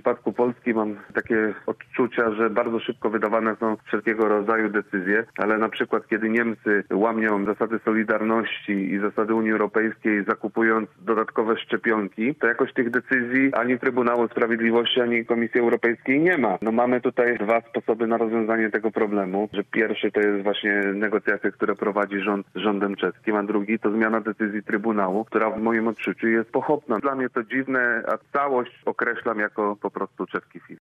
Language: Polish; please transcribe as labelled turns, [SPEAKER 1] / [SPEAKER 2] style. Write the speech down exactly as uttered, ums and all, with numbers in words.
[SPEAKER 1] przypadku Polski mam takie odczucia, że bardzo szybko wydawane są wszelkiego rodzaju decyzje, ale na przykład kiedy Niemcy łamią zasady solidarności i zasady Unii Europejskiej, zakupując dodatkowe szczepionki, to jakoś tych decyzji ani Trybunału Sprawiedliwości, ani Komisji Europejskiej nie ma. No mamy tutaj dwa sposoby na rozwiązanie tego problemu, że pierwszy to jest właśnie negocjacje, które prowadzi rząd z rządem czeskim, a drugi to zmiana decyzji Trybunału, która w moim odczuciu jest pochopna. Dla mnie to dziwne, a całość określam jako po prostu czeski film.